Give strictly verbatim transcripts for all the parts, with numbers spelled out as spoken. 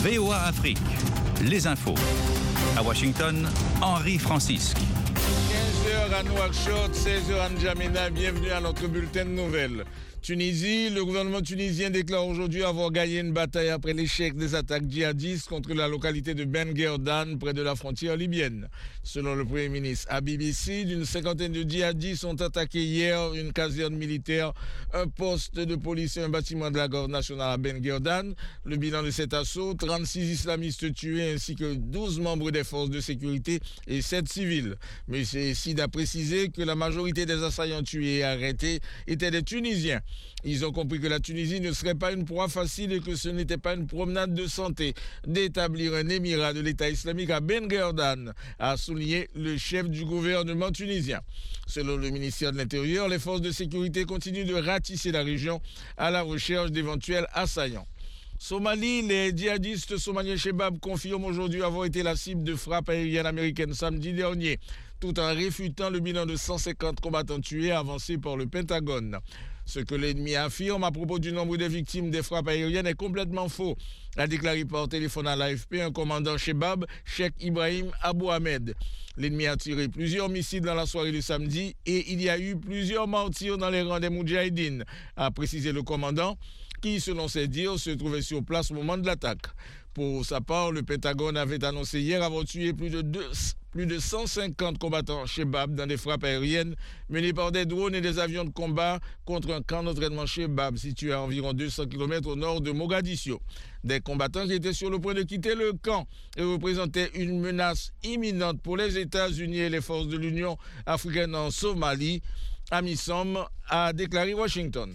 V O A Afrique, les infos. À Washington, Henri Francisque. quinze heures à Nouakchott, seize heures à N'Djamena. Bienvenue à notre bulletin de nouvelles. Tunisie, le gouvernement tunisien déclare aujourd'hui avoir gagné une bataille après l'échec des attaques djihadistes contre la localité de Ben Gueurdan, près de la frontière libyenne. Selon le Premier ministre à B B C, d'une cinquantaine de djihadistes ont attaqué hier une caserne militaire, un poste de police et un bâtiment de la garde nationale à Ben Gueurdan. Le bilan de cet assaut, trente-six islamistes tués ainsi que douze membres des forces de sécurité et sept civils. M. Sid a précisé que la majorité des assaillants tués et arrêtés étaient des Tunisiens. Ils ont compris que la Tunisie ne serait pas une proie facile et que ce n'était pas une promenade de santé d'établir un émirat de l'État islamique à Ben Gueurdan, a souligné le chef du gouvernement tunisien. Selon le ministère de l'Intérieur, les forces de sécurité continuent de ratisser la région à la recherche d'éventuels assaillants. Somalie, les djihadistes somaliens Shebab confirment aujourd'hui avoir été la cible de frappes aériennes américaines samedi dernier, tout en réfutant le bilan de cent cinquante combattants tués avancé par le Pentagone. Ce que l'ennemi affirme à propos du nombre de victimes des frappes aériennes est complètement faux, a déclaré par téléphone à l'A F P un commandant Shebab, Cheikh Ibrahim Abou Ahmed. L'ennemi a tiré plusieurs missiles dans la soirée de samedi et il y a eu plusieurs martyrs dans les rangs des Moudjahidines, a précisé le commandant, qui, selon ses dires, se trouvait sur place au moment de l'attaque. Pour sa part, le Pentagone avait annoncé hier avoir tué plus de, deux, plus de cent cinquante combattants Shebab dans des frappes aériennes menées par des drones et des avions de combat contre un camp d'entraînement Shebab situé à environ deux cents kilomètres au nord de Mogadiscio. Des combattants qui étaient sur le point de quitter le camp et représentaient une menace imminente pour les États-Unis et les forces de l'Union africaine en Somalie, AMISOM, a déclaré Washington.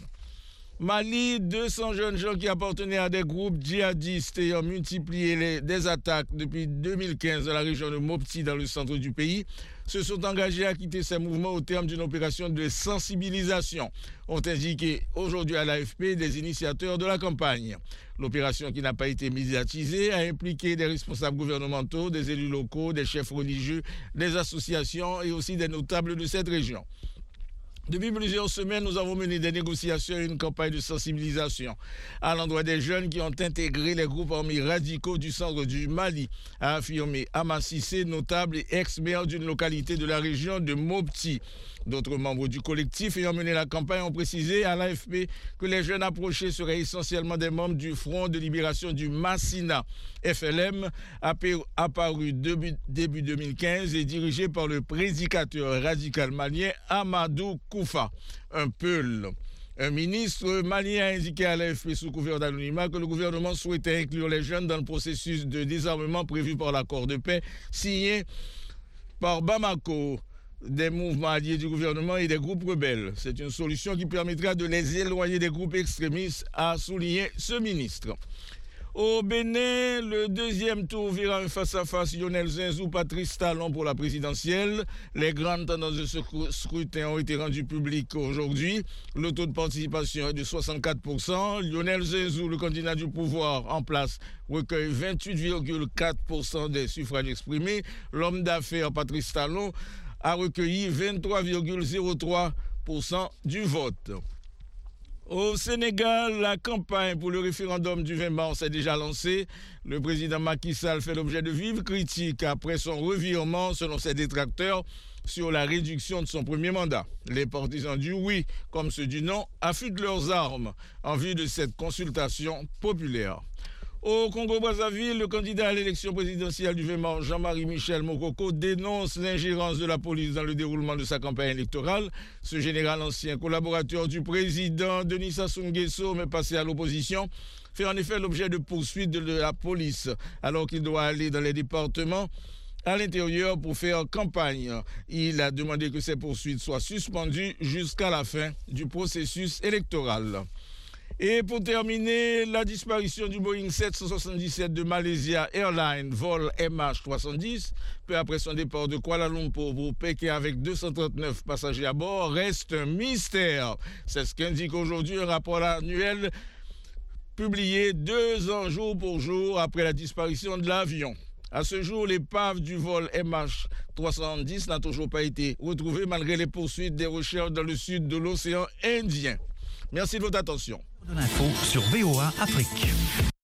Mali, deux cents jeunes gens qui appartenaient à des groupes djihadistes ayant multiplié les, des attaques depuis deux mille quinze dans la région de Mopti, dans le centre du pays, se sont engagés à quitter ces mouvements au terme d'une opération de sensibilisation, ont indiqué aujourd'hui à l'A F P des initiateurs de la campagne. L'opération, qui n'a pas été médiatisée, a impliqué des responsables gouvernementaux, des élus locaux, des chefs religieux, des associations et aussi des notables de cette région. Depuis plusieurs semaines, nous avons mené des négociations et une campagne de sensibilisation à l'endroit des jeunes qui ont intégré les groupes armés radicaux du centre du Mali, a affirmé Ama Cissé, notable et ex-maire d'une localité de la région de Mopti. D'autres membres du collectif ayant mené la campagne ont précisé à l'A F P que les jeunes approchés seraient essentiellement des membres du Front de libération du Massina, F L M, apparu début, début deux mille quinze et dirigé par le prédicateur radical malien Amadou Koufa, un Peul. Un ministre malien a indiqué à l'A F P sous couvert d'anonymat que le gouvernement souhaitait inclure les jeunes dans le processus de désarmement prévu par l'accord de paix signé par Bamako, des mouvements alliés du gouvernement et des groupes rebelles. C'est une solution qui permettra de les éloigner des groupes extrémistes, a souligné ce ministre. Au Bénin, le deuxième tour verra un face-à-face Lionel Zinsou-Patrice Talon pour la présidentielle. Les grandes tendances de ce scrutin ont été rendues publiques aujourd'hui. Le taux de participation est de soixante-quatre pour cent. Lionel Zinsou, le candidat du pouvoir en place, recueille vingt-huit virgule quatre pour cent des suffrages exprimés. L'homme d'affaires Patrice Talon a recueilli vingt-trois virgule zéro trois pour cent du vote. Au Sénégal, la campagne pour le référendum du vingt mars est déjà lancée. Le président Macky Sall fait l'objet de vives critiques après son revirement, selon ses détracteurs, sur la réduction de son premier mandat. Les partisans du oui, comme ceux du non, affûtent leurs armes en vue de cette consultation populaire. Au Congo-Brazzaville, le candidat à l'élection présidentielle du vingt mars, Jean-Marie Michel Mokoko, dénonce l'ingérence de la police dans le déroulement de sa campagne électorale. Ce général, ancien collaborateur du président Denis Sassou Nguesso, mais passé à l'opposition, fait en effet l'objet de poursuites de la police, alors qu'il doit aller dans les départements à l'intérieur pour faire campagne. Il a demandé que ces poursuites soient suspendues jusqu'à la fin du processus électoral. Et pour terminer, la disparition du Boeing sept cent soixante-dix-sept de Malaysia Airlines, vol M H trois cent dix, peu après son départ de Kuala Lumpur pour Pékin avec deux cent trente-neuf passagers à bord, reste un mystère. C'est ce qu'indique aujourd'hui un rapport annuel publié deux ans jour pour jour après la disparition de l'avion. À ce jour, l'épave du vol M H trois cent dix n'a toujours pas été retrouvée malgré les poursuites des recherches dans le sud de l'océan Indien. Merci de votre attention. De l'info sur V O A Afrique.